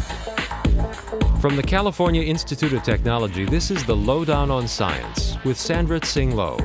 From the California Institute of Technology, this is the Lowdown on Science with Sandra Tsing Loh.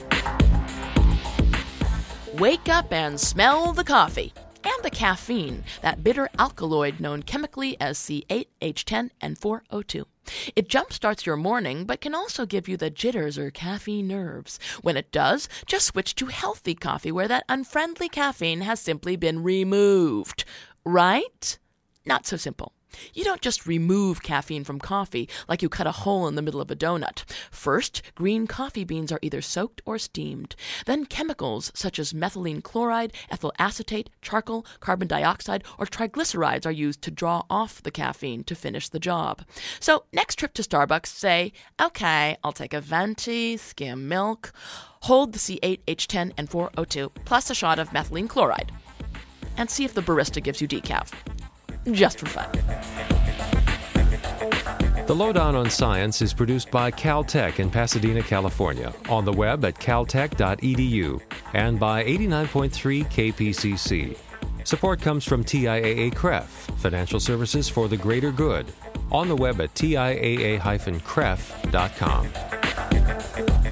Wake up and smell the coffee and the caffeine, that bitter alkaloid known chemically as C8H10N4O2. It jumpstarts your morning, but can also give you the jitters or caffeine nerves. When it does, just switch to healthy coffee where that unfriendly caffeine has simply been removed. Right? Not so simple. You don't just remove caffeine from coffee like you cut a hole in the middle of a donut. First, green coffee beans are either soaked or steamed. Then chemicals such as methylene chloride, ethyl acetate, charcoal, carbon dioxide, or triglycerides are used to draw off the caffeine to finish the job. So next trip to Starbucks, say, okay, I'll take a venti, skim milk, hold the C8H10N4O2 plus a shot of methylene chloride, and see if the barista gives you decaf. Just for fun. The Lowdown on Science is produced by Caltech in Pasadena, California, on the web at caltech.edu, and by 89.3 KPCC. Support comes from TIAA-CREF, Financial Services for the Greater Good, on the web at tiaa-cref.com.